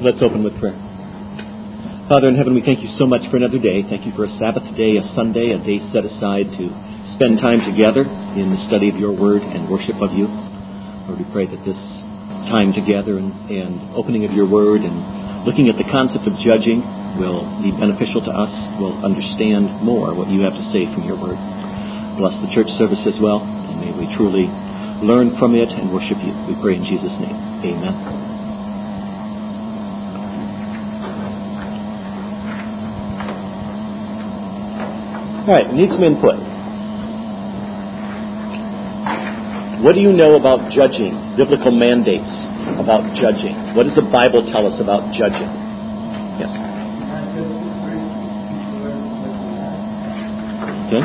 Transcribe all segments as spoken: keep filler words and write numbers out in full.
Let's open with prayer. Father in heaven, we thank you so much for another day. Thank you for a Sabbath day, a Sunday, a day set aside to spend time together in the study of your word and worship of you. Lord, we pray that this time together and, and opening of your word and looking at the concept of judging will be beneficial to us. We'll understand more what you have to say from your word. Bless the church service as well, and may we truly learn from it and worship you. We pray in Jesus' name. Amen. All right, we need some input. What do you know about judging? Biblical mandates about judging. What does the Bible tell us about judging? Yes. Okay.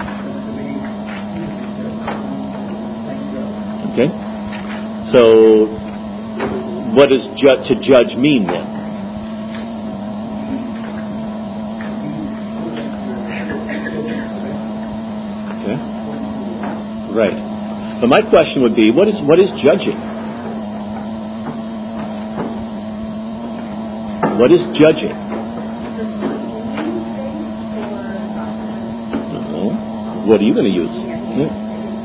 Okay. So, what does ju- to judge mean then? Right. But my question would be, what is what is judging? What is judging? Uh-huh. What are you going to use? Yeah.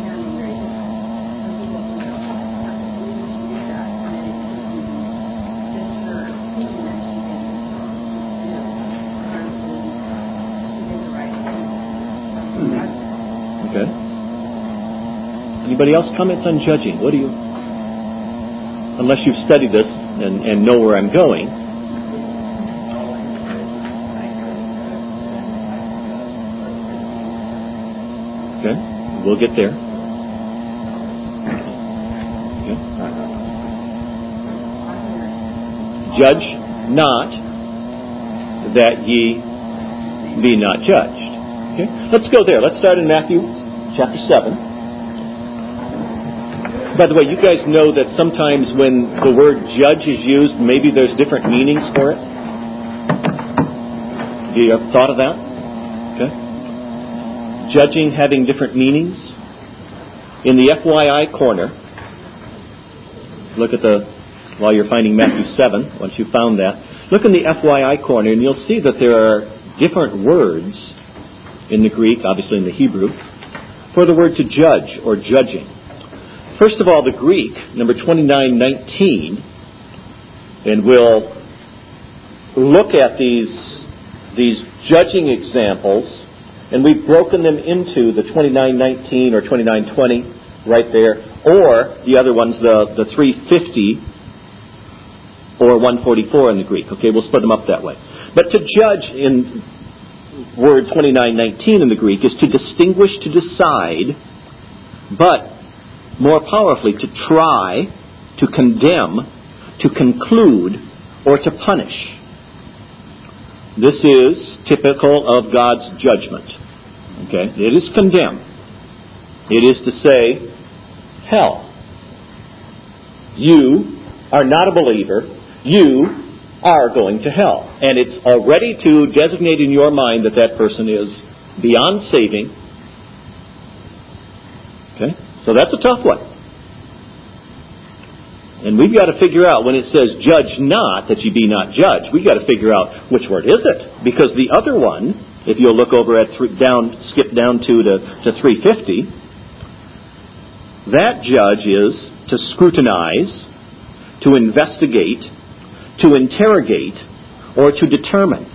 Anybody else comments on judging? What do you... Unless you've studied this and, and know where I'm going. Okay, we'll get there. Okay. Judge not that ye be not judged. Okay, let's go there. Let's start in Matthew chapter seven. By the way, you guys know that sometimes when the word judge is used, maybe there's different meanings for it. Have you ever thought of that? Okay. Judging having different meanings. In the F Y I corner, look at the, while you're finding Matthew seven, once you've found that, look in the F Y I corner and you'll see that there are different words in the Greek, obviously in the Hebrew, for the word to judge or judging. First of all, the Greek, number twenty-nine nineteen, and we'll look at these, these judging examples, and we've broken them into the twenty-nine nineteen or twenty-nine twenty right there, or the other ones, the, the three fifty or one forty-four in the Greek. Okay, we'll split them up that way. But to judge in word twenty-nine nineteen in the Greek is to distinguish, to decide, but more powerfully, to try, to condemn, to conclude, or to punish. This is typical of God's judgment. Okay? It is condemn. It is to say, hell. You are not a believer. You are going to hell. And it's already to designate in your mind that that person is beyond saving. Okay? So that's a tough one. And we've got to figure out, when it says judge not, that ye be not judged, we've got to figure out which word is it. Because the other one, if you'll look over at three, down, skip down to, to, to three fifty, that judge is to scrutinize, to investigate, to interrogate, or to determine.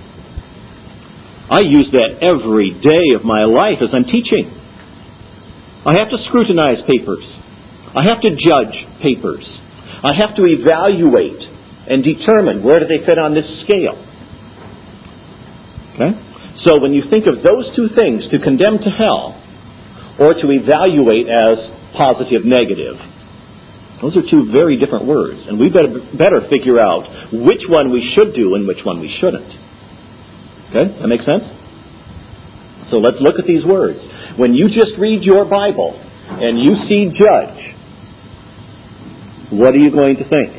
I use that every day of my life as I'm teaching. I have to scrutinize papers. I have to judge papers. I have to evaluate and determine where do they fit on this scale. Okay? So when you think of those two things, to condemn to hell or to evaluate as positive, negative, those are two very different words. And we better, better figure out which one we should do and which one we shouldn't. Okay? Does that make sense? So let's look at these words. When you just read your Bible and you see judge, what are you going to think?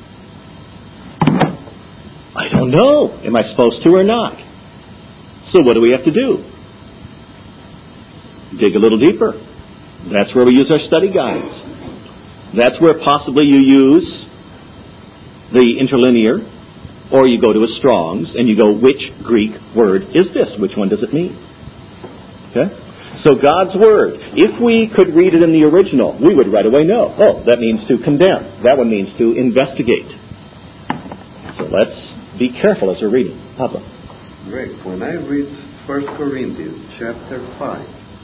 I don't know. Am I supposed to or not? So what do we have to do? Dig a little deeper. That's where we use our study guides. That's where possibly you use the interlinear Or you go to a Strong's and you go, which Greek word is this? Which one does it mean? Okay? So God's Word, if we could read it in the original, we would right away know. Oh, that means to condemn. That one means to investigate. So let's be careful as we're reading. Pablo. Great. When I read First Corinthians chapter five,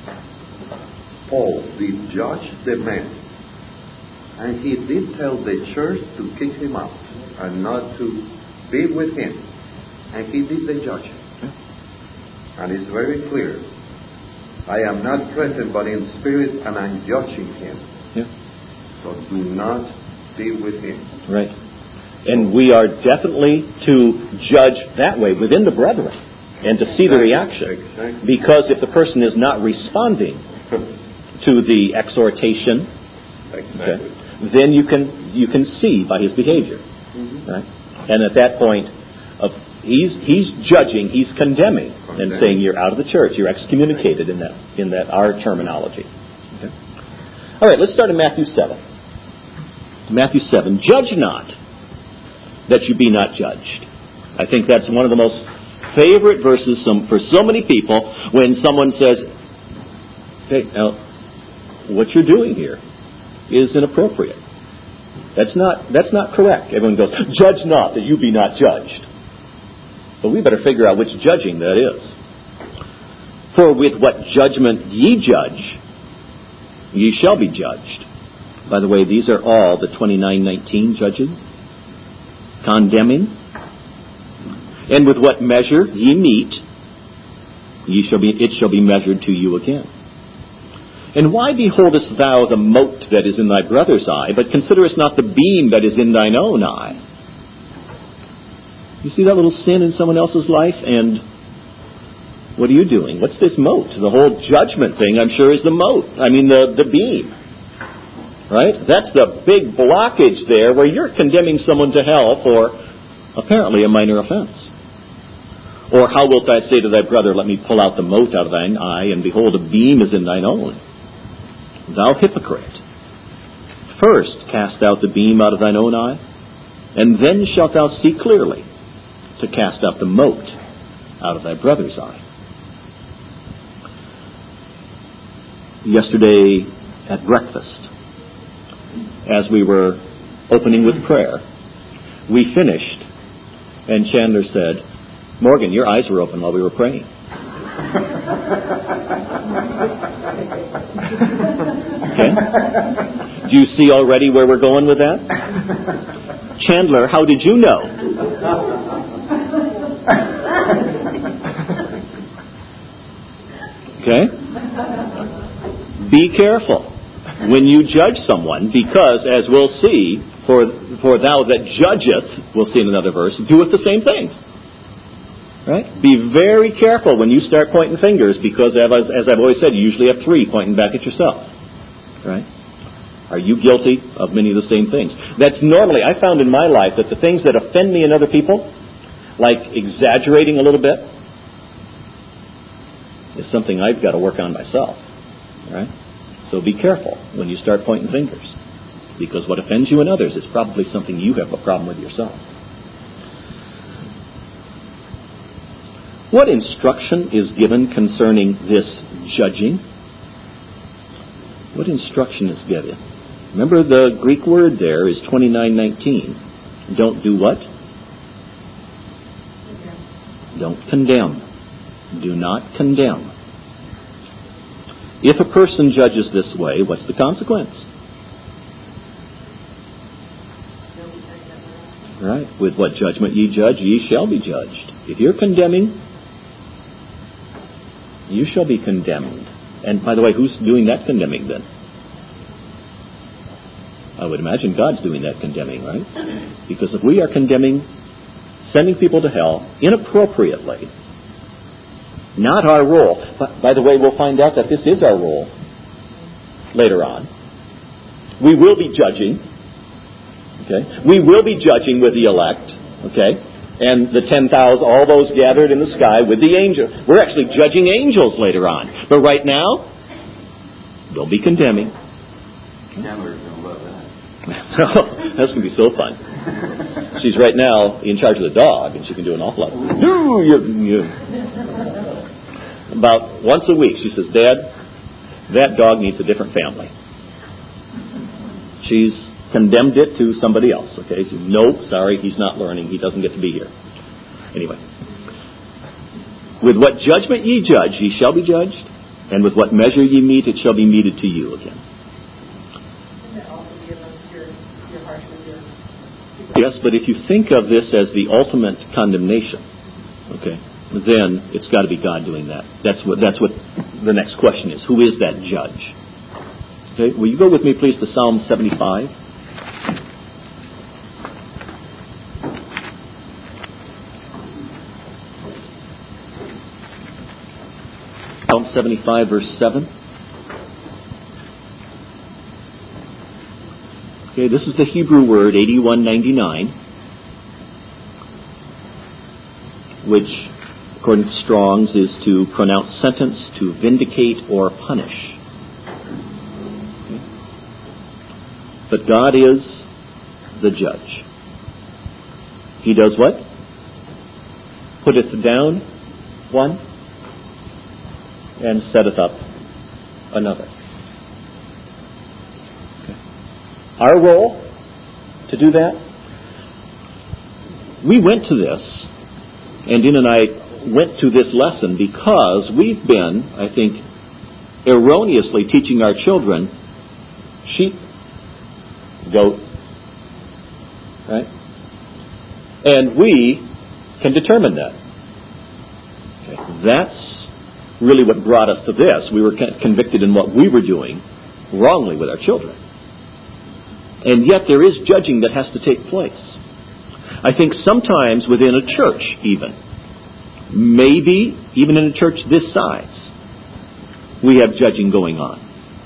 Paul did judge the man, and he did tell the church to kick him out and not to be with him. And he did the judging. And it's very clear. I am not present, but in spirit, and I'm judging him. Yeah. So do not be with him. Right. And we are definitely to judge that way within the brethren and to see the reaction. Exactly. Because if the person is not responding to the exhortation, Exactly. okay, then you can you can see by his behavior. Mm-hmm. Right? And at that point, of he's he's judging, he's condemning, condemning, and saying you're out of the church, you're excommunicated in that in that our terminology. Okay. All right, let's start in Matthew seven. Matthew seven. Judge not, that you be not judged. I think that's one of the most favorite verses some, for so many people when someone says, "Hey, now, what you're doing here is inappropriate. That's not that's not correct." Everyone goes, "Judge not, that you be not judged." But we better figure out which judging that is. For with what judgment ye judge, ye shall be judged. By the way, these are all the twenty-nine nineteen judging, condemning. And with what measure ye meet, ye shall be it shall be measured to you again. And why beholdest thou the mote that is in thy brother's eye, but considerest not the beam that is in thine own eye? You see that little sin in someone else's life, and what are you doing? What's this mote? The whole judgment thing, I'm sure, is the mote. I mean, the, the beam. Right? That's the big blockage there where you're condemning someone to hell for apparently a minor offense. Or how wilt thou say to thy brother, let me pull out the mote out of thine eye, and behold, a beam is in thine own? Thou hypocrite, first cast out the beam out of thine own eye, and then shalt thou see clearly to cast out the mote out of thy brother's eye. Yesterday at breakfast, as we were opening with prayer, we finished, and Chandler said, "Morgan, your eyes were open while we were praying." Okay? Do you see already where we're going with that? Chandler, how did you know? Okay? Be careful when you judge someone, because, as we'll see, for for thou that judgeth, we'll see in another verse, doeth the same things. Right? Be very careful when you start pointing fingers, because as, as I've always said, you usually have three pointing back at yourself. Right? Are you guilty of many of the same things? That's normally, I found in my life that the things that offend me in other people, like exaggerating a little bit, is something I've got to work on myself. Right? So be careful when you start pointing fingers, because what offends you in others is probably something you have a problem with yourself. What instruction is given concerning this judging? What instruction is given? Remember, the Greek word there is twenty-nine nineteen. Don't do what? Don't condemn. Do not condemn. If a person judges this way, what's the consequence? Right. With what judgment ye judge, ye shall be judged. If you're condemning, you shall be condemned. And by the way, who's doing that condemning then? I would imagine God's doing that condemning, right? Because if we are condemning, sending people to hell inappropriately, not our role. But by the way, we'll find out that this is our role later on. We will be judging. Okay? We will be judging with the elect. Okay? And the ten thousand, all those gathered in the sky with the angels. We're actually judging angels later on. But right now, don't be condemning. Chandler's going to love that. That's going to be so fun. she's right now in charge of the dog, and she can do an awful lot. No, you, you. About once a week, she says, Dad, that dog needs a different family. She's condemned it to somebody else. Okay, so, nope, sorry, he's not learning. He doesn't get to be here. Anyway. With what judgment ye judge, ye shall be judged, and with what measure ye mete, it shall be meted to you again. Yes, but if you think of this as the ultimate condemnation, okay, then it's got to be God doing that. That's what that's what the next question is. Who is that judge? Okay, will you go with me, please, to Psalm seventy-five? Psalm seventy-five, verse seven. Okay, this is the Hebrew word eighty-one ninety-nine, which, according to Strong's, is to pronounce sentence, to vindicate, or punish. Okay. But God is the judge. He does what? Putteth down one and setteth up another. Our role to do that? We went to this, and Dean and I went to this lesson because we've been, I think, erroneously teaching our children sheep, goat, right? And we can determine that. Okay. That's really what brought us to this. We were convicted in what we were doing wrongly with our children. And yet there is judging that has to take place. I think sometimes within a church even, maybe even in a church this size, we have judging going on.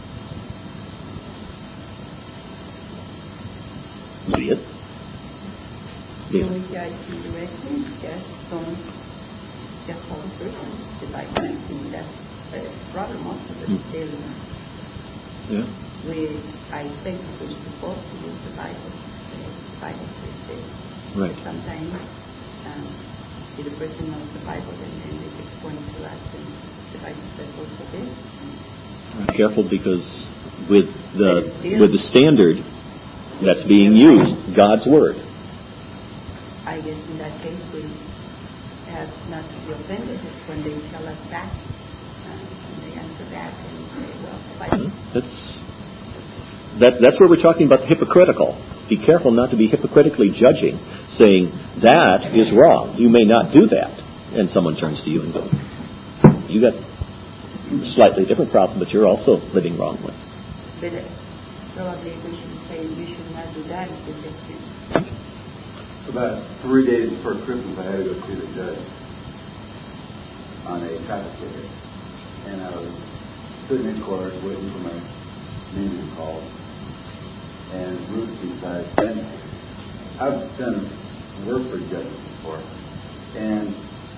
See it? Yeah. We judge indirectly, just from just one person. It's like anything that's the problem most of us still. Yeah. We, I think we're supposed to use the Bible. The Bible says this. Right. Sometimes, um, if the person knows the Bible, and then they just point to us, and the Bible says also this. Be careful, because with the with the standard that's being used, God's Word. I guess in that case we have not to be offended when they tell us that, uh, when they answer that, and say, well, the Bible. That's That, that's where we're talking about the hypocritical. Be careful not to be hypocritically judging, saying, that is wrong. You may not do that. And someone turns to you and goes, you got a slightly different problem, but you're also living wrongly. But uh, probably we should say you should not do that if you just do. About three days before Christmas, I had to go see the judge on a traffic ticket. And I was sitting in court waiting for my name to be called. And Ruth decides, and I've done work for judges before, and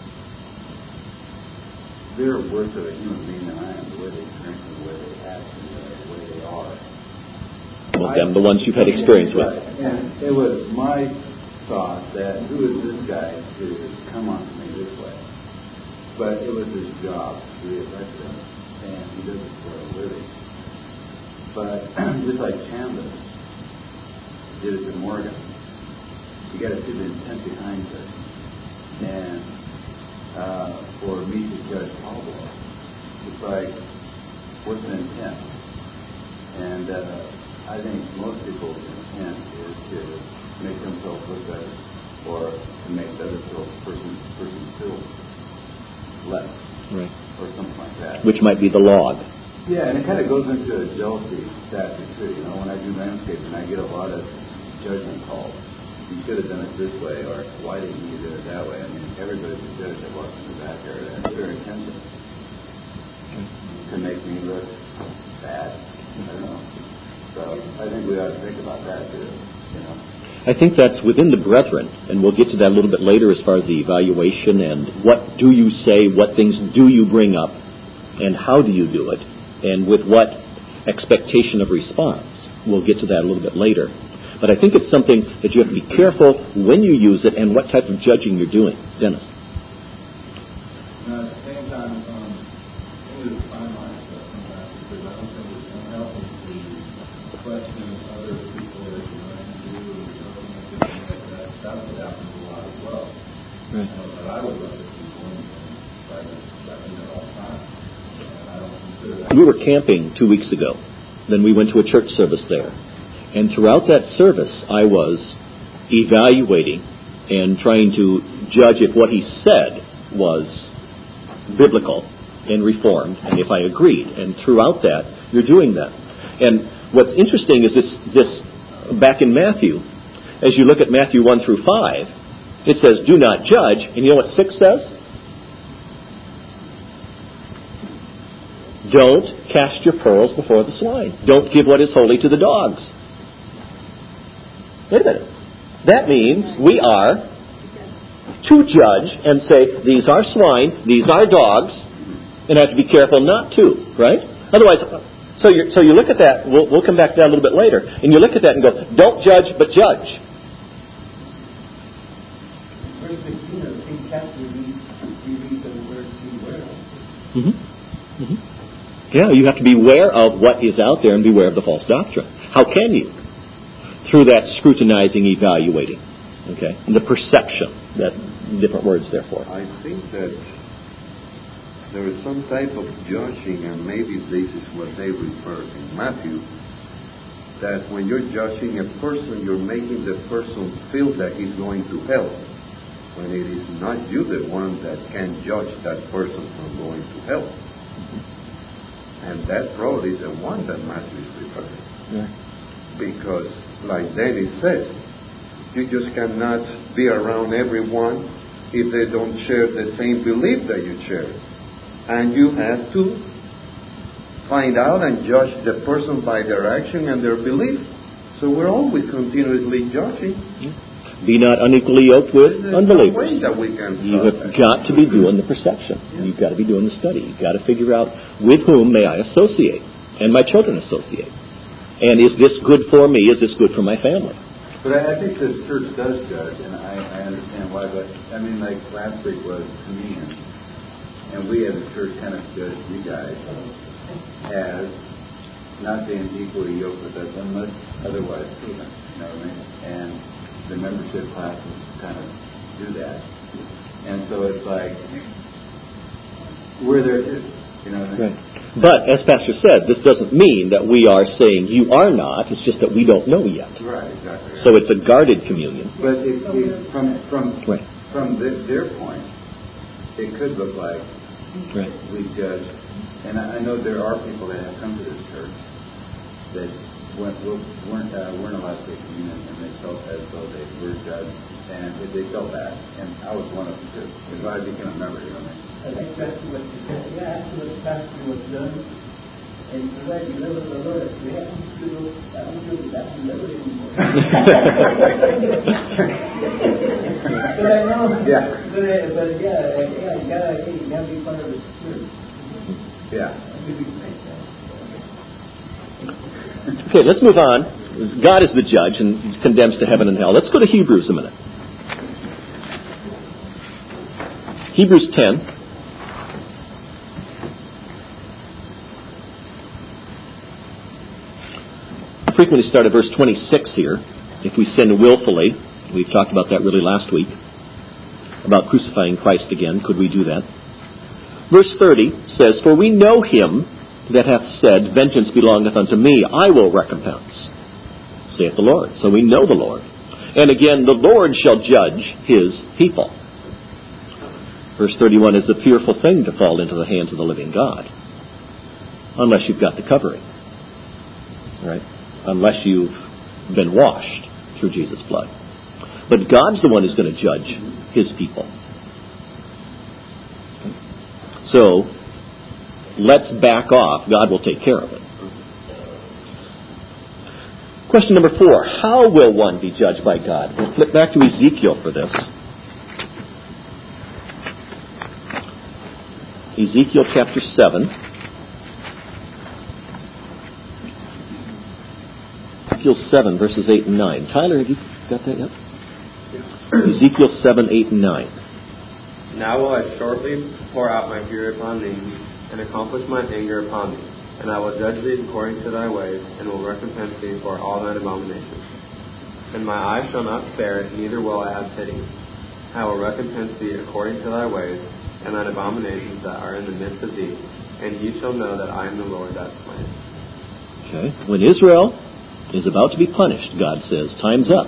they're worse of a human being than I am, the way they drink and the way they act and the way they are. Well, them, the ones you've had experience with. And it was my thought that, who is this guy to come on to me this way? But it was his job to be elected, and he does it for a living. But just like Chandler did it to Morgan, you got to see the intent behind it. And uh, for me to judge Pablo, it's like, what's the intent? And uh, I think most people's intent is to make themselves look better, or to make the other person person feel less, right, or something like that. Which might be the log. Yeah, and it kind of goes into a jealousy factor too. You know, when I do landscaping, I get a lot of judgment calls. You should have done it this way, or why didn't you do it that way? I mean, everybody's a judge that walks in the back area. That's their intention to make me look bad. I don't know. So I think we ought to think about that too. You know. I think that's within the brethren, and we'll get to that a little bit later as far as the evaluation and what do you say, what things do you bring up, and how do you do it, and with what expectation of response. We'll get to that a little bit later. But I think it's something that you have to be careful when you use it and what type of judging you're doing. Dennis? Now, at the same time, um, it is fine line stuff sometimes because I don't think it's unhealthy to question other people that you're going to do or something like that. That would happen a lot as well. Right. You know, but I would look at people and try to check them at all times. And I don't consider that. We were camping two weeks ago. Then we went to a church service there. And throughout that service, I was evaluating and trying to judge if what he said was biblical and reformed, and if I agreed. And throughout that, you're doing that. And what's interesting is this, this back in Matthew, as you look at Matthew one through five, it says, do not judge. And you know what six says? Don't cast your pearls before the swine. Don't give what is holy to the dogs. Wait a minute. That means we are to judge and say, these are swine, these are dogs, and I have to be careful not to, right? Otherwise, so you so you look at that, we'll, we'll come back to that a little bit later, and you look at that and go, don't judge, but judge. Verse sixteen of Saint Catherine, we read the word beware. Mm-hmm. Mm-hmm. Yeah, you have to beware of what is out there and beware of the false doctrine. How can you? Through that scrutinizing, evaluating, okay, and the perception, that different words therefore. I think that there is some type of judging, and maybe this is what they refer in Matthew, that when you're judging a person, you're making the person feel that he's going to hell, when it is not you the one that can judge that person from going to hell. Mm-hmm. And that road is the one that Matthew is referring. Yeah. Because, like Danny says, you just cannot be around everyone if they don't share the same belief that you share. And you have to find out and judge the person by their action and their belief. So we're always continuously judging. Be not unequally yoked with unbelievers. That we can you have that. got to be doing the perception. Yeah. You've got to be doing the study. You've got to figure out with whom may I associate, and my children associate. And is this good for me? Is this good for my family? But I, I think this church does judge, and I, I understand why. But I mean, like last week was communion, and we as a church kind of judged you guys as not being equally yoked with us unless otherwise proven. You know what I mean? And the membership classes kind of do that, and so it's like we're there too. You know what I mean? Right. But, as Pastor said, this doesn't mean that we are saying you are not. It's just that we don't know yet. Right, exactly. So it's a guarded communion. But if, if from from right. from the, their point, it could look like right. we judge. And I, I know there are people that have come to this church that weren't weren't, uh, weren't allowed to take communion, and they felt as though they were judged, and they felt that. And I was one of them too. If I became a member, you know what I mean? I think that's what you said. Yeah, after the pastor was done, and you're right, you live with the Lord. We have to do, I don't feel that we live anymore. But I know. Yeah. But, but yeah, yeah, you gotta, you gotta be part of the church. Yeah. Okay, let's move on. God is the judge and condemns to heaven and hell. Let's go to Hebrews a minute. Hebrews ten. Frequently start at verse twenty-six here. If we sin willfully, we've talked about that really last week, about crucifying Christ again. Could we do that? Verse thirty says, For we know him that hath said, Vengeance belongeth unto me, I will recompense, saith the Lord. So we know the Lord. And again, the Lord shall judge his people. Verse thirty-one is a fearful thing to fall into the hands of the living God, unless you've got the covering, right? Unless you've been washed through Jesus' blood. But God's the one who's going to judge his people. Okay. So, let's back off. God will take care of it. Question number four. How will one be judged by God? We'll flip back to Ezekiel for this. Ezekiel chapter seven. Ezekiel seven, verses eight and nine. Tyler, have you got that yet? Ezekiel seven, eight, and nine. Now will I shortly pour out my fury upon thee, and accomplish mine anger upon thee. And I will judge thee according to thy ways, and will recompense thee for all thine abominations. And my eye shall not spare, neither will I have pity. I will recompense thee according to thy ways, and thine abominations that are in the midst of thee, and ye shall know that I am the Lord that slain. Okay. When Israel is about to be punished, God says, time's up.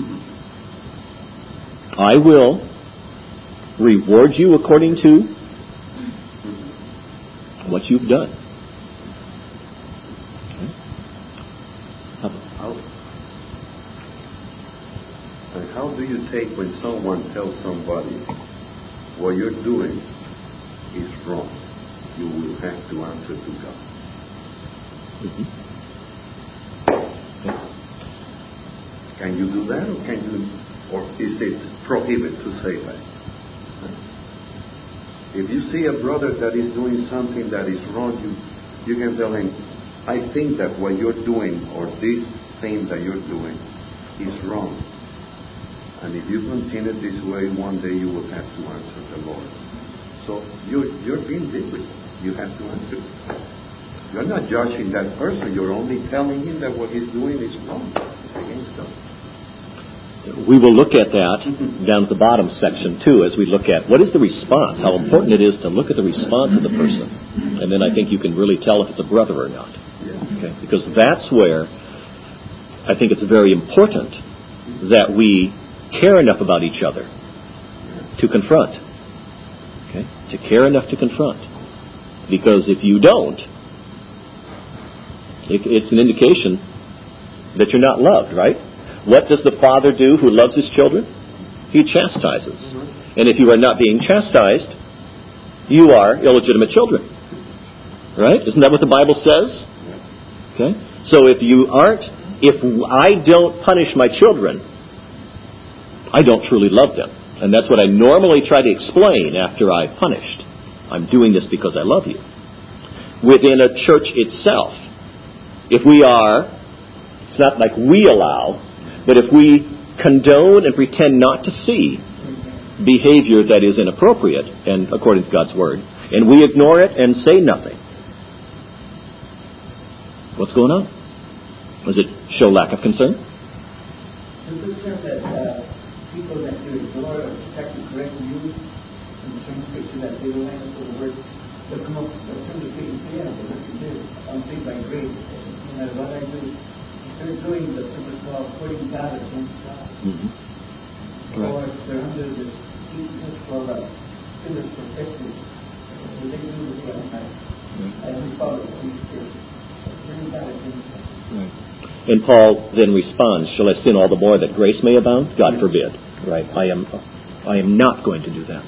I will reward you according to what you've done. How, and how do you take when someone tells somebody what you're doing is wrong? You will have to answer to God. Mm-hmm. Can you do that, or can you, or is it prohibited to say that? If you see a brother that is doing something that is wrong, you you can tell him, I think that what you're doing, or this thing that you're doing, is wrong. And if you continue this way, one day you will have to answer the Lord. So you're, you're being biblical. You have to answer. You're not judging that person. You're only telling him that what he's doing is wrong. It's against God. We will look at that down at the bottom section, too, as we look at what is the response, how important it is to look at the response of the person. And then I think you can really tell if it's a brother or not. Okay? Because that's where I think it's very important that we care enough about each other to confront. Okay? To care enough to confront. Because if you don't, it, it's an indication that you're not loved, right? What does the father do who loves his children? He chastises. Mm-hmm. And if you are not being chastised, you are illegitimate children. Right? Isn't that what the Bible says? Okay? So if you aren't, if I don't punish my children, I don't truly love them. And that's what I normally try to explain after I've punished. I'm doing this because I love you. Within a church itself, if we are, it's not like we allow, but if we condone and pretend not to see behavior that is inappropriate, and according to God's Word, and we ignore it and say nothing, what's going on? Does it show lack of concern? Does it show that uh, people that you ignore or try to correct you in the same picture that they don't have to the word, they'll come up, they'll come to speak and say, yeah, but what you do, I'm saved by grace. No matter what I do, they're doing the super called putting God against God. Mm-hmm. Right. Or they're under the weakness for uh, sinner's perfection. So they do the same thing. And we follow the Holy Spirit. Putting God against God. Right. And Paul then responds, shall I sin all the more that grace may abound? God forbid. Right. I am I am not going to do that.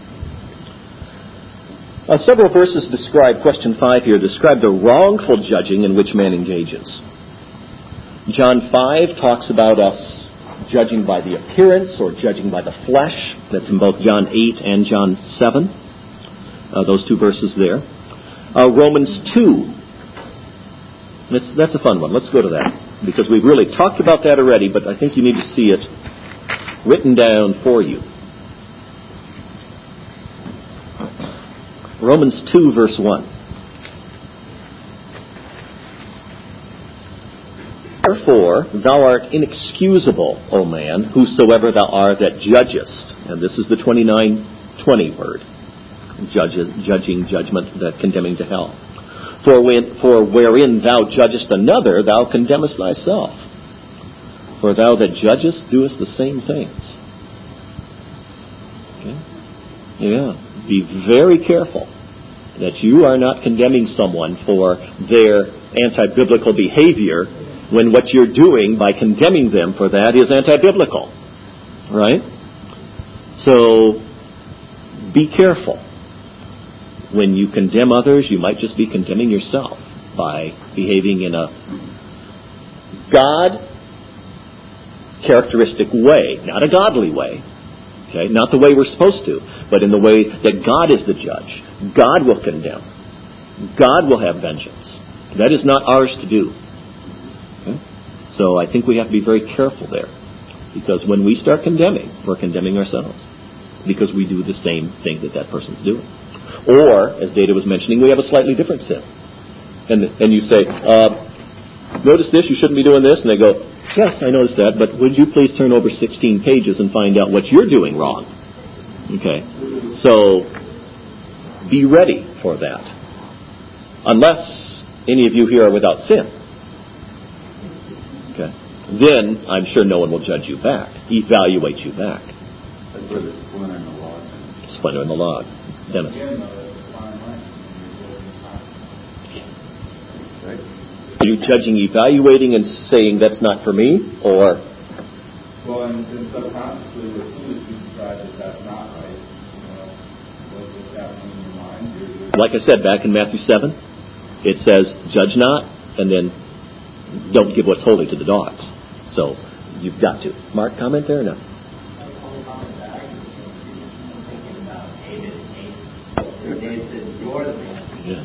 Uh, several verses describe, question five here, describe the wrongful judging in which man engages. John five talks about us judging by the appearance or judging by the flesh. That's in both John eight and John seven. Uh, those two verses there. Uh, Romans two. That's, that's a fun one. Let's go to that. Because we've really talked about that already, but I think you need to see it written down for you. Romans two, verse one. Therefore, thou art inexcusable, O man, whosoever thou art that judgest. And this is the twenty-nine twenty word. Judges, judging, judgment, that condemning to hell. For, when, for wherein thou judgest another, thou condemnest thyself. For thou that judgest doest the same things. Okay? Yeah. Be very careful that you are not condemning someone for their anti-biblical behavior when what you're doing by condemning them for that is anti-biblical. Right? So, be careful. When you condemn others, you might just be condemning yourself by behaving in a God characteristic way, not a godly way. Okay? Not the way we're supposed to, but in the way that God is the judge. God will condemn. God will have vengeance. That is not ours to do. Okay? So I think we have to be very careful there. Because when we start condemning, we're condemning ourselves. Because we do the same thing that that person's doing. Or, as Data was mentioning, we have a slightly different sin. And and you say, uh, notice this, you shouldn't be doing this. And they go, yes, I noticed that, but would you please turn over sixteen pages and find out what you're doing wrong? Okay. So, be ready for that. Unless any of you here are without sin. Okay. Then, I'm sure no one will judge you back, evaluate you back. That's where the splinter in the log is. Splinter in the log. Dennis. Right? Are you judging, evaluating, and saying that's not for me, or? Well, and, and subconsciously, as soon as you decide that that's not right, you know, what, what's happening in your mind? You're, you're Like I said, back in Matthew seven, it says, judge not, and then don't give what's holy to the dogs. So, you've got to. Mark, comment there or no? Yeah.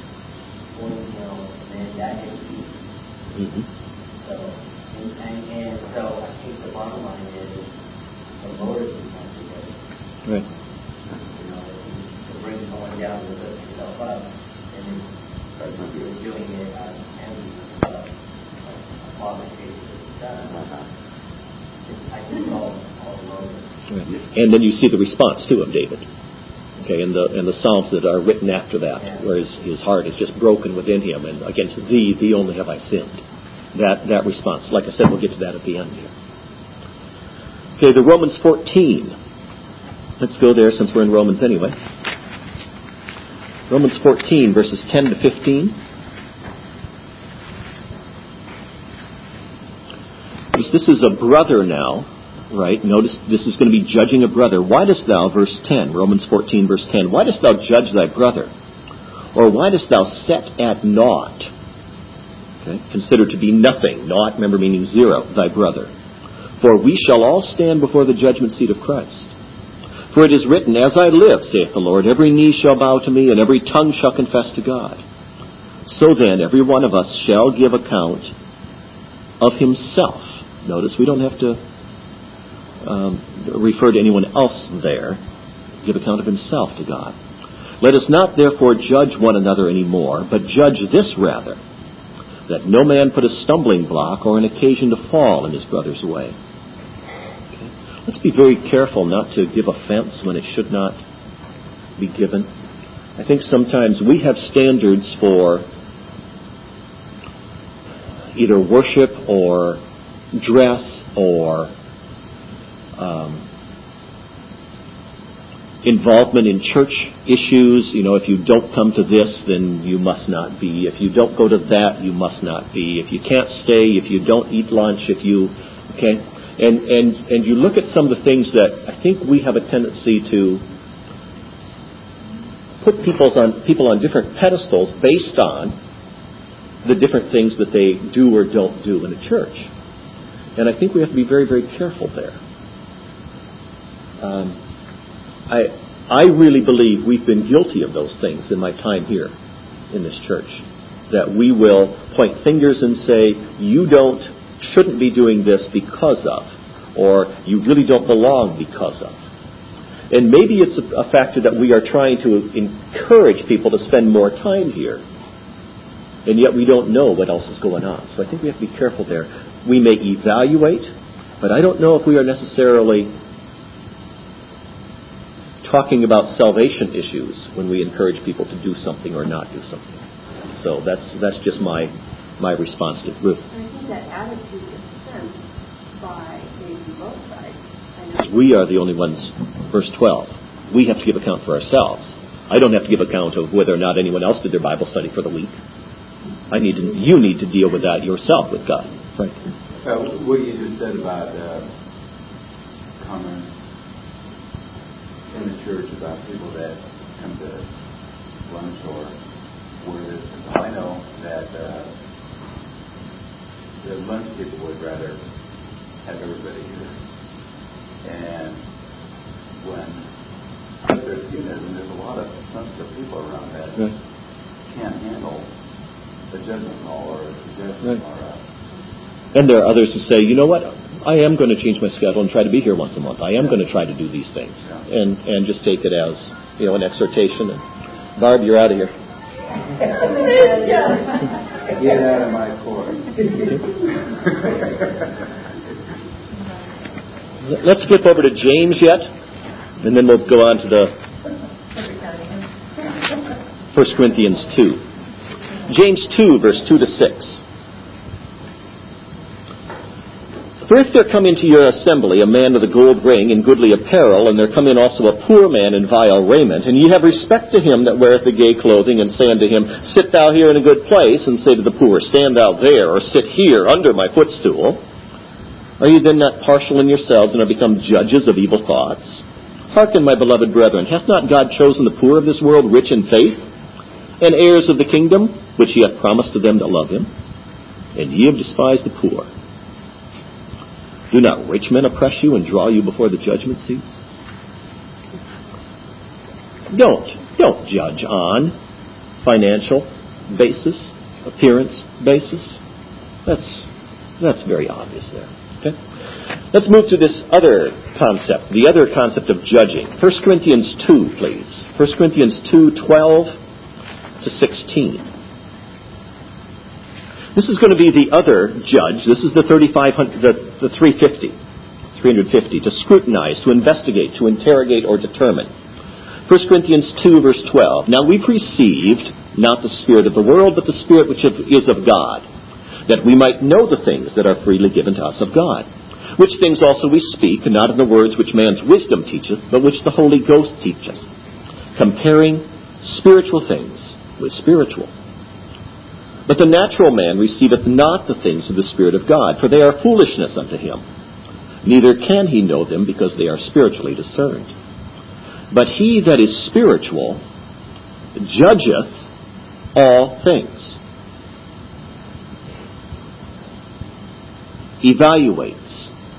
Mm-hmm. So, and, and, and so I think the bottom line is the motive is not together. Right. You know, to bring someone down to lift yourself up, and if you're doing it out of envy of a father takes his son, I think all all the motives. Right. And then you see the response too of David. Okay, and the and the Psalms that are written after that, Yeah. where his, his heart is just broken within him, and against thee, thee only have I sinned. That that response. Like I said, we'll get to that at the end here. Okay, the Romans fourteen. Let's go there since we're in Romans anyway. Romans fourteen, verses ten to fifteen. This is a brother now. Right, notice this is going to be judging a brother. Why dost thou, verse ten, Romans fourteen, verse ten, why dost thou judge thy brother? Or why dost thou set at naught, okay, consider to be nothing, naught, remember meaning zero, thy brother? For we shall all stand before the judgment seat of Christ. For it is written, as I live, saith the Lord, every knee shall bow to me, and every tongue shall confess to God. So then, every one of us shall give account of himself. Notice, we don't have to Um, refer to anyone else there, give account of himself to God. Let us not therefore judge one another anymore, but judge this rather, that no man put a stumbling block or an occasion to fall in his brother's way. Okay. Let's be very careful not to give offense when it should not be given. I think sometimes we have standards for either worship or dress or Um, involvement in church issues. You know, if you don't come to this, then you must not be. If you don't go to that, you must not be. If you can't stay, if you don't eat lunch, if you, okay, and and and you look at some of the things that I think we have a tendency to put people's on people on different pedestals based on the different things that they do or don't do in a church, and I think we have to be very, very careful there. Um, I I really believe we've been guilty of those things in my time here in this church. That we will point fingers and say, you don't, shouldn't be doing this because of, or you really don't belong because of. And maybe it's a, a factor that we are trying to encourage people to spend more time here. And yet we don't know what else is going on. So I think we have to be careful there. We may evaluate, but I don't know if we are necessarily talking about salvation issues when we encourage people to do something or not do something. So that's that's just my my response to Ruth. And I think that attitude is sensed by maybe both sides. I know We are the only ones, verse twelve. We have to give account for ourselves. I don't have to give account of whether or not anyone else did their Bible study for the week. I need to. You need to deal with that yourself with God. Right. Uh, what you just said about uh, comments in the church about people that come to lunch or where this. I know that uh, the lunch people would rather have everybody here, and when what they're seeing is, and there's a lot of sensitive people around that Right. can't handle the judgment call or a suggestion Right. or a. And there are others who say, you know what, I am going to change my schedule and try to be here once a month. I am going to try to do these things. And and just take it as, you know, an exhortation. And Barb, you're out of here. Get out of my court. Let's flip over to James yet, and then we'll go on to the First Corinthians two. James two, verse two to six. For if there come into your assembly a man with a gold ring and goodly apparel, and there come in also a poor man in vile raiment, and ye have respect to him that weareth the gay clothing, and say unto him, Sit thou here in a good place, and say to the poor, Stand thou there, or sit here under my footstool, are ye then not partial in yourselves, and are become judges of evil thoughts? Hearken, my beloved brethren, hath not God chosen the poor of this world rich in faith, and heirs of the kingdom, which he hath promised to them that love him? And ye have despised the poor. Do not rich men oppress you and draw you before the judgment seats? Don't, don't judge on financial basis, appearance basis. That's, that's very obvious there. Okay? Let's move to this other concept, the other concept of judging. First Corinthians two, please. First Corinthians two, twelve to sixteen. This is going to be the other judge. This is the thirty-five hundred, the, the three fifty, three fifty, to scrutinize, to investigate, to interrogate, or determine. First Corinthians two, verse twelve. Now we've received not the spirit of the world, but the Spirit which is of God, that we might know the things that are freely given to us of God. Which things also we speak, not in the words which man's wisdom teacheth, but which the Holy Ghost teacheth, comparing spiritual things with spiritual. But the natural man receiveth not the things of the Spirit of God, for they are foolishness unto him. Neither can he know them, because they are spiritually discerned. But he that is spiritual judgeth all things, evaluates,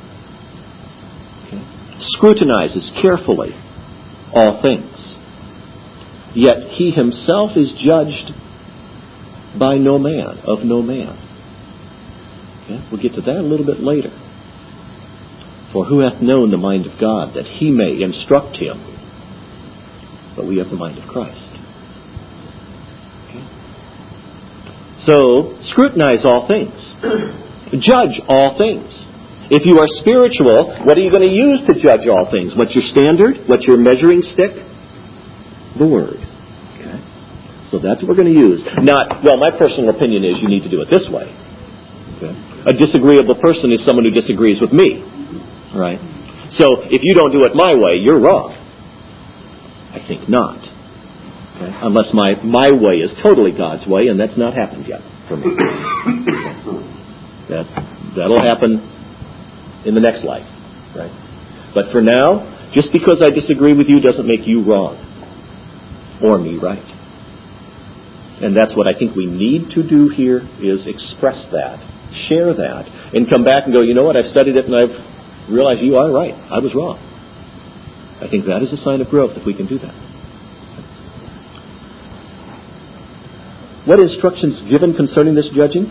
okay, scrutinizes carefully all things. Yet he himself is judged by no man, of no man. Okay? We'll get to that a little bit later. For who hath known the mind of God, that he may instruct him? But we have the mind of Christ. Okay? So, scrutinize all things. Judge all things. If you are spiritual, what are you going to use to judge all things? What's your standard? What's your measuring stick? The Word. So that's what we're going to use. Not, well, my personal opinion is you need to do it this way. Okay? A disagreeable person is someone who disagrees with me. Right? So if you don't do it my way, you're wrong. I think not. Okay? Unless my, my way is totally God's way, and that's not happened yet for me. That, that'll happen in the next life. Right? But for now, just because I disagree with you doesn't make you wrong. Or me right. And that's what I think we need to do here, is express that, share that, and come back and go, you know what, I've studied it and I've realized you are right. I was wrong. I think that is a sign of growth if we can do that. What instructions given concerning this judging?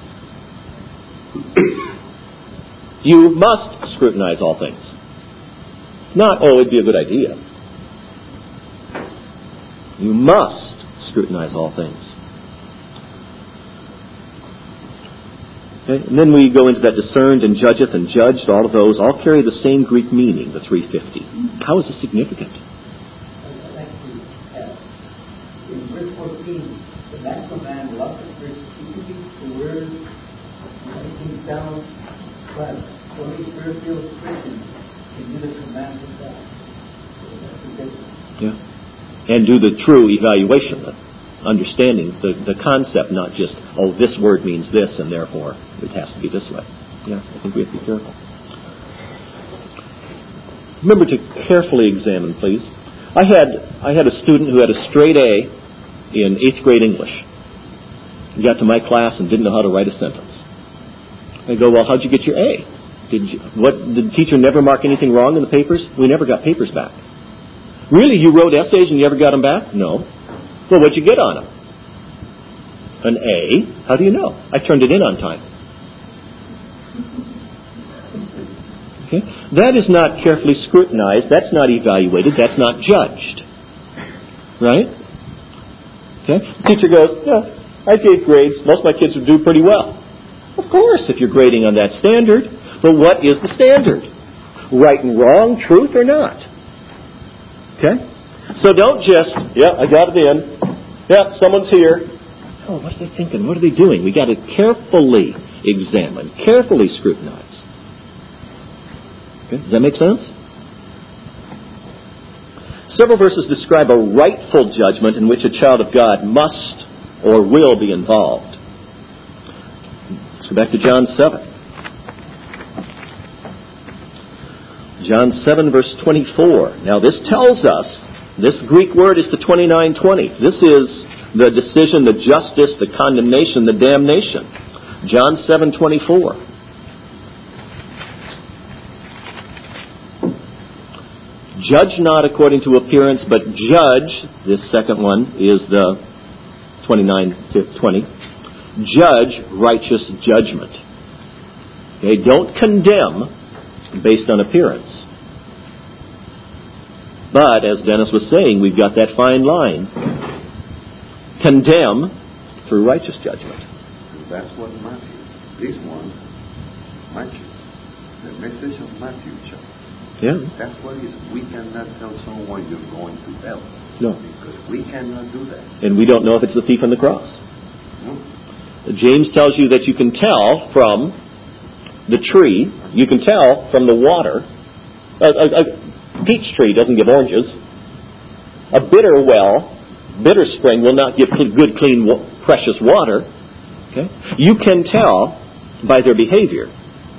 You must scrutinize all things. Not, oh, it'd be a good idea. You must scrutinize all things. Okay? And then we go into that discerned and judgeth and judged. All of those all carry the same Greek meaning, the three fifty. How is this significant? In verse fourteen, the natural man loves the the word, everything down, but only spiritual Christians can do the commandments of God. That's the difference. Yeah. And do the true evaluation, understanding the, the concept, not just, oh, this word means this, and therefore it has to be this way. Yeah, I think we have to be careful. Remember to carefully examine, please. I had I had a student who had a straight A in eighth grade English. He got to my class and didn't know how to write a sentence. I go, well, how'd you get your A? Did you, what, did the teacher never mark anything wrong in the papers? We never got papers back. Really, you wrote essays and you never got them back? No. Well, what'd you get on them? An A? How do you know? I turned it in on time. Okay? That is not carefully scrutinized. That's not evaluated. That's not judged. Right? Okay? The teacher goes, yeah, I gave grades. Most of my kids would do pretty well. Of course, if you're grading on that standard. But what is the standard? Right and wrong, truth or not? Okay? So don't just, yeah, I got it in. Yeah, someone's here. Oh, what are they thinking? What are they doing? We got to carefully examine, carefully scrutinize. Okay? Does that make sense? Several verses describe a rightful judgment in which a child of God must or will be involved. Let's go back to John seven. John seven, verse twenty-four. Now this tells us, this Greek word is the twenty-nine twenty. This is the decision, the justice, the condemnation, the damnation. John seven twenty-four. Judge not according to appearance, but judge, this second one is the twenty-nine twenty. Judge righteous judgment. Okay, don't condemn based on appearance. But, as Dennis was saying, we've got that fine line. Condemn through righteous judgment. That's what Matthew, this one, matches. The message of Matthew chapter. Yeah. That's what it is. We cannot tell someone you're going to hell. No. Because we cannot do that. And we don't know if it's the thief on the cross. No. James tells you that you can tell from the tree, you can tell from the water. A, a, a peach tree doesn't give oranges. A bitter well, bitter spring will not give good, clean, precious water. Okay? You can tell by their behavior.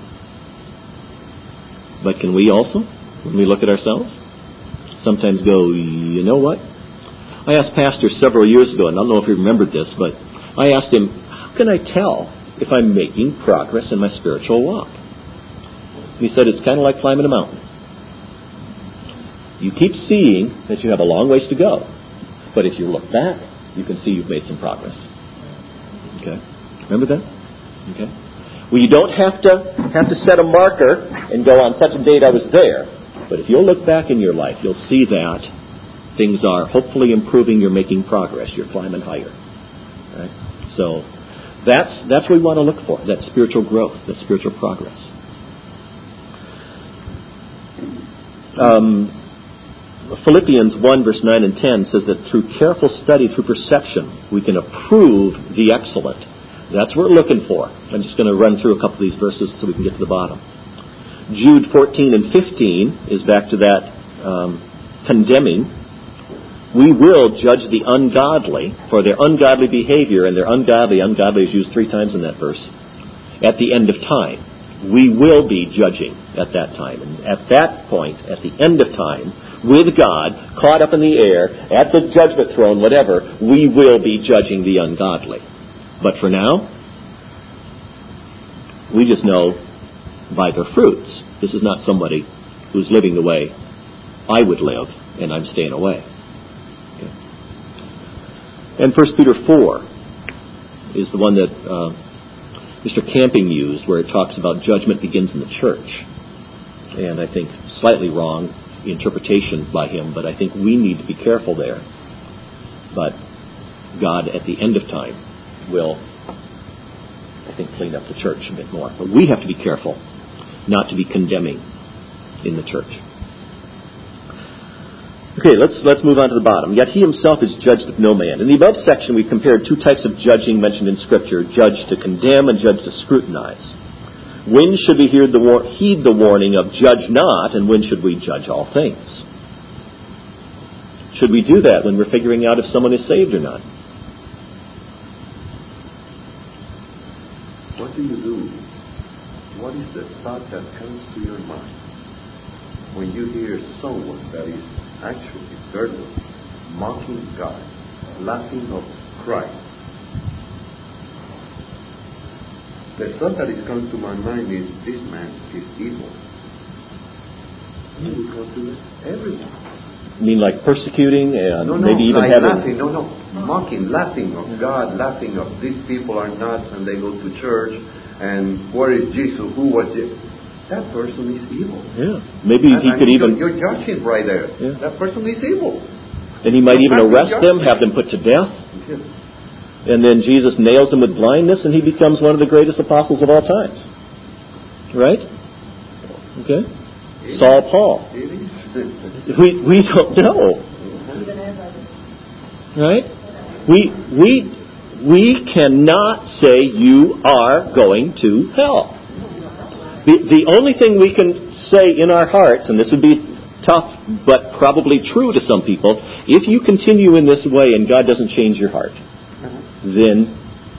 But can we also, when we look at ourselves, sometimes go, you know what? I asked Pastor several years ago, and I don't know if he remembered this, but I asked him, how can I tell if I'm making progress in my spiritual walk? And he said, it's kind of like climbing a mountain. You keep seeing that you have a long ways to go. But if you look back, you can see you've made some progress. Okay? Remember that? Okay? Well, you don't have to have to set a marker and go on such a date I was there. But if you'll look back in your life, you'll see that things are hopefully improving. You're making progress. You're climbing higher. Right? So that's that's what we want to look for, that spiritual growth, that spiritual progress. Um, Philippians one, verse nine and ten says that through careful study, through perception, we can approve the excellent. That's what we're looking for. I'm just going to run through a couple of these verses so we can get to the bottom. Jude fourteen and fifteen is back to that um, condemning. We will judge the ungodly for their ungodly behavior, and their ungodly, ungodly is used three times in that verse, at the end of time. We will be judging at that time. And at that point, at the end of time, with God, caught up in the air, at the judgment throne, whatever, we will be judging the ungodly. But for now, we just know by their fruits. This is not somebody who's living the way I would live, and I'm staying away. Okay. And First Peter four is the one that uh, Mister Camping used, where it talks about judgment begins in the church. And I think slightly wrong interpretation by him, but I think we need to be careful there. But God, at the end of time, will, I think, clean up the church a bit more. But we have to be careful not to be condemning in the church. Okay, let's let's move on to the bottom. Yet he himself is judged of no man. In the above section, we compared two types of judging mentioned in Scripture: judge to condemn and judge to scrutinize. When should we heed the, war- heed the warning of judge not, and when should we judge all things? Should we do that when we're figuring out if someone is saved or not? What do you do? What is the thought that comes to your mind when you hear someone that is actually verbally mocking God, laughing of Christ? The thought that is coming to my mind is, this man is evil. He will go to everyone. You mean like persecuting and no, no, maybe even like having... laughing, no, no, mocking, laughing of God, laughing of these people are nuts and they go to church and where is Jesus? Who was it? that person is evil. Yeah. Maybe And he I could mean, even... You're, you're judging right there. Yeah. That person is evil. And he might even That's arrest them, judgment. have them put to death. Yeah. And then Jesus nails him with blindness, and he becomes one of the greatest apostles of all times. Right? Okay? It Saul is. Paul. It is. We we don't know. Right? We we we cannot say you are going to hell. The the only thing we can say in our hearts, and this would be tough but probably true to some people, if you continue in this way and God doesn't change your heart, then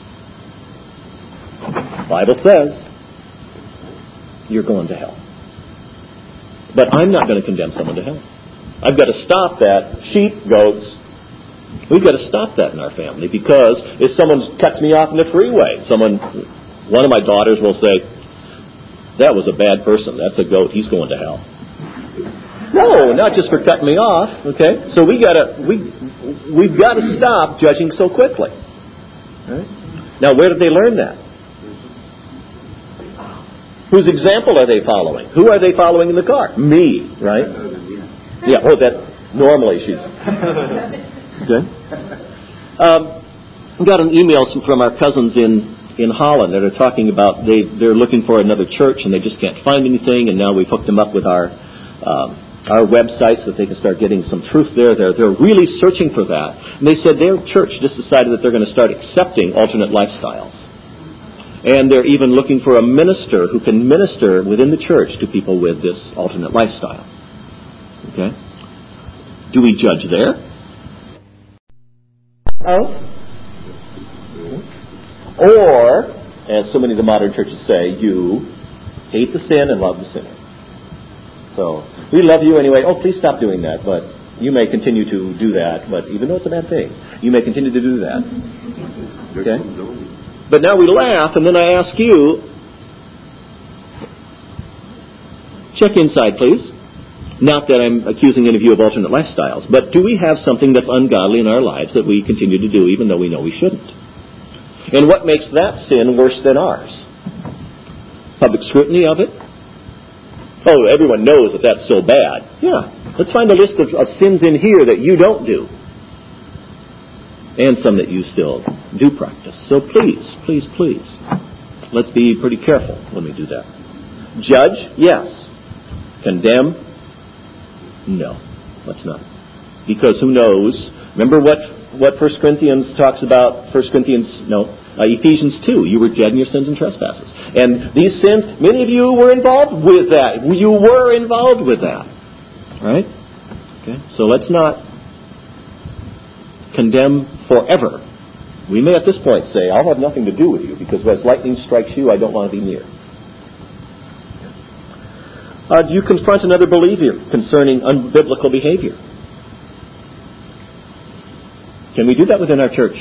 the Bible says you're going to hell. But I'm not going to condemn someone to hell. I've got to stop that. Sheep, goats. We've got to stop that in our family, because if someone cuts me off in the freeway, someone, one of my daughters will say, "That was a bad person. That's a goat. He's going to hell." No, not just for cutting me off. Okay, so we got to we we've got to stop judging so quickly. Right? Now, where did they learn that? Whose example are they following? Who are they following in the car? Me, right? Yeah. Oh, that normally she's okay. Um, we got an email from our cousins in, in Holland that are talking about they they're looking for another church and they just can't find anything, and now we've hooked them up with our um, our website so that they can start getting some truth there. They're they're really searching for that, and they said their church just decided that they're going to start accepting alternate lifestyles. And they're even looking for a minister who can minister within the church to people with this alternate lifestyle. Okay? Do we judge there? Oh. Or, as so many of the modern churches say, you hate the sin and love the sinner. So, we love you anyway. Oh, please stop doing that. But you may continue to do that. But even though it's a bad thing, you may continue to do that. Okay? But now we laugh, and then I ask you, check inside, please. Not that I'm accusing any of you of alternate lifestyles, but do we have something that's ungodly in our lives that we continue to do even though we know we shouldn't? And what makes that sin worse than ours? Public scrutiny of it? Oh, everyone knows that that's so bad. Yeah, let's find a list of, of sins in here that you don't do. And some that you still do practice. So please, please, please, let's be pretty careful when we do that. Judge? Yes. Condemn? No, let's not. Because who knows? Remember what, what First Corinthians talks about? First Corinthians, no, uh, Ephesians two. You were dead in your sins and trespasses. And these sins, many of you were involved with that. You were involved with that. Right? Okay. So let's not condemn forever. We may at this point say, I'll have nothing to do with you because as lightning strikes you, I don't want to be near. Uh, do you confront another believer concerning unbiblical behavior? Can we do that within our church?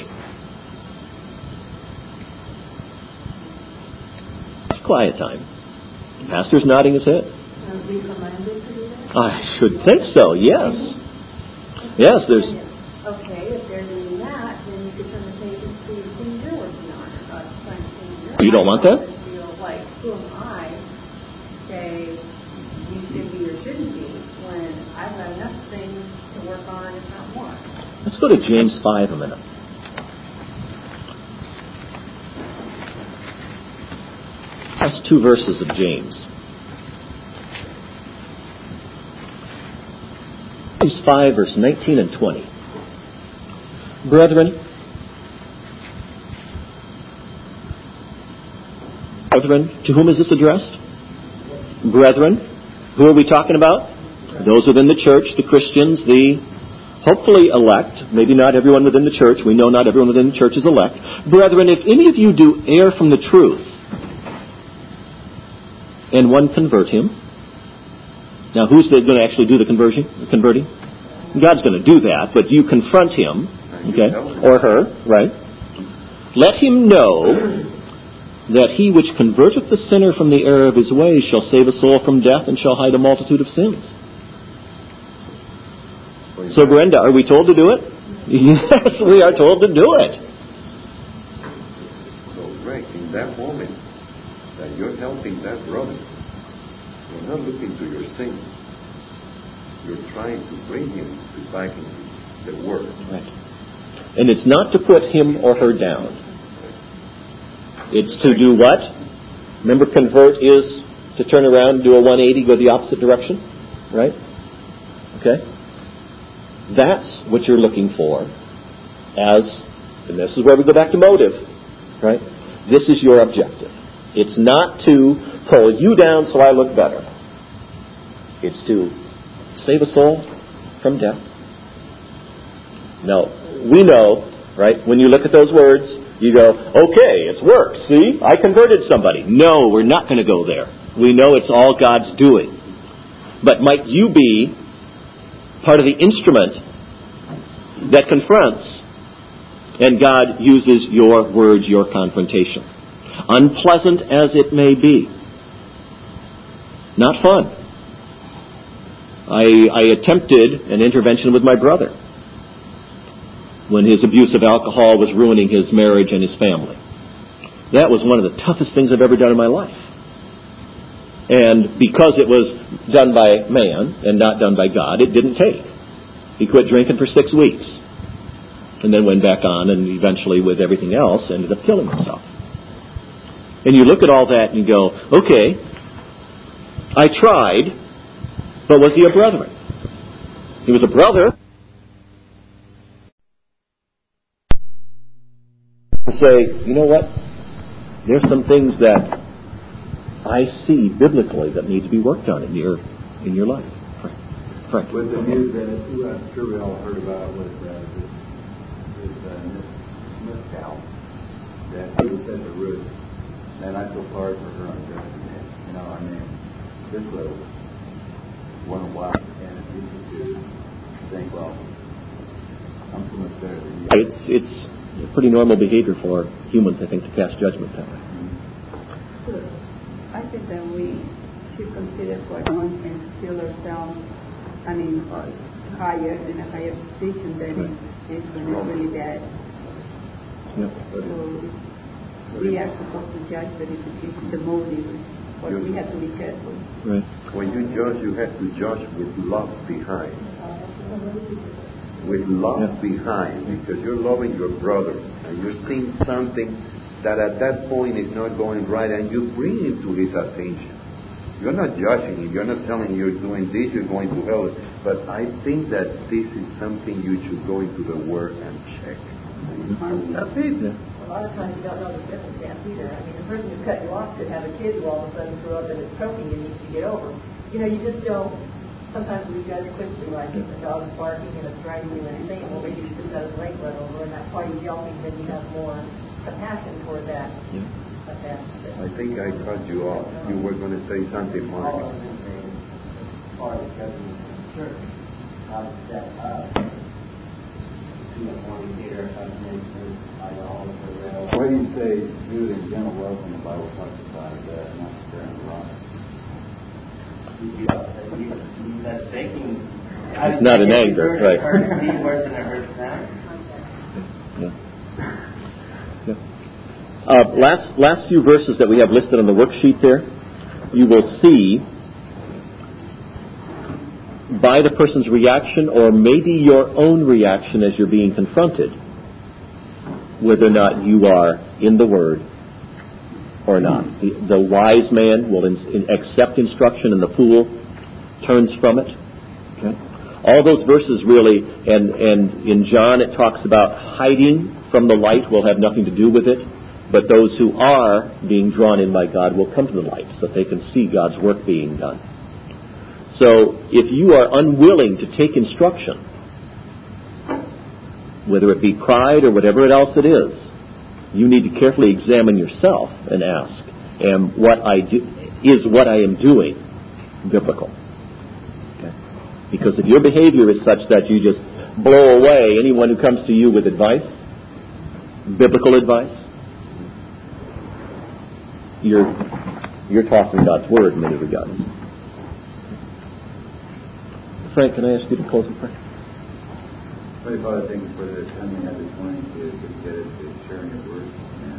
It's quiet time. The pastor's nodding his head. Are we commanded to do that? I should think so, yes. Yes, there's... Okay, if they're doing that, then you could turn the page and see who you're working on. Or trying to change your You don't want that? feel like, who am I to say you should be or shouldn't be when I've got enough things to work on, if not more. Let's go to James five a minute. That's two verses of James. James five, verse nineteen and twenty. Brethren, brethren, to whom is this addressed? Brethren, who are we talking about? Those within the church, the Christians, the hopefully elect. Maybe not everyone within the church. We know not everyone within the church is elect. Brethren, if any of you do err from the truth, and one convert him. Now, who's going to actually do the conversion, converting? God's going to do that, but you confront him, okay, or her, right? Let him know that he which converteth the sinner from the error of his ways shall save a soul from death and shall hide a multitude of sins. So, Brenda, are we told to do it? Yes, we are told to do it. So, Greg, in that moment that you're helping that brother, You're not looking to your sins. You're trying to bring him to back into the Word. Right. And it's not to put him or her down. It's to do what? Remember, convert is to turn around and do a one eighty, go the opposite direction. Right? Okay? That's what you're looking for as, and this is where we go back to motive. Right? This is your objective. It's not to pull you down so I look better. It's to save a soul from death. Now, we know, right, when you look at those words, you go, okay, it's worked. See, I converted somebody. No, we're not going to go there. We know it's all God's doing. But might you be part of the instrument that confronts, and God uses your words, your confrontation. Unpleasant as it may be. Not fun. I, I attempted an intervention with my brother when his abuse of alcohol was ruining his marriage and his family. That was one of the toughest things I've ever done in my life. And because it was done by man and not done by God, it didn't take. He quit drinking for six weeks. And then went back on and eventually with everything else ended up killing himself. And you look at all that and you go, okay, I tried, but was he a brother? He was a brother. Say, you know what? There's some things that I see biblically that need to be worked on in your in your life. Frank. Frank. With the news that I'm sure we all heard about was uh, this, this uh, Miss Cal that he was at the root, and I feel sorry for her on Judgment Day. You know, I mean, this was one of wild, and it's easy to think, well, I'm so much better than you. It's it's. Pretty normal behavior for humans, I think, to cast judgment that way. I think that we should consider for once and feel ourselves, I mean, higher, in a higher position than right. is when it's really bad. Yep. So we are supposed to judge, but it's, it's the motive, but we have to be careful. Right. When you judge, you have to judge with love behind. With love yeah. behind, because you're loving your brother and you're seeing something that at that point is not going right, and you bring it to his attention. You're not judging him, you're not telling him you're doing this, you're going to hell. But I think that this is something you should go into the Word and check. Mm-hmm. That's it. Yeah. A lot of times you don't know the circumstance either. I mean, the person who cut you off could have a kid who all of a sudden grew up and is choking and needs to get over. You know, you just don't. Sometimes we judge quickly, like if the dog's barking and it's trying to do anything, well, maybe you just got his leg run over, and that's why he's yelping, then you have more compassion toward that. Yeah. I think I cut you off. You were going to say something, Mark. All I was going to say is, as far as judging the church, how to set up to a fornicator, husband, idolater, whatever. Why do you say do it in gentle love when the Bible talks about uh, not sparing the rod? That's thinking. It's not in anger, right? These words and it hurts them. Yeah. Yeah. Uh, last last few verses that we have listed on the worksheet there, you will see by the person's reaction or maybe your own reaction as you're being confronted, whether or not you are in the Word or not. The, the wise man will in, in accept instruction, and the fool turns from it. Okay? All those verses really, and, and in John it talks about hiding from the light will have nothing to do with it, but those who are being drawn in by God will come to the light so that they can see God's work being done. So if you are unwilling to take instruction, whether it be pride or whatever else it is, you need to carefully examine yourself and ask, am what I do, is what I am doing biblical? Okay? Because if your behavior is such that you just blow away anyone who comes to you with advice, biblical advice, you're you're tossing God's Word in many regards. Frank, can I ask you to close the prayer? Father, thank you for the time we had this morning to get it to sharing your Word. And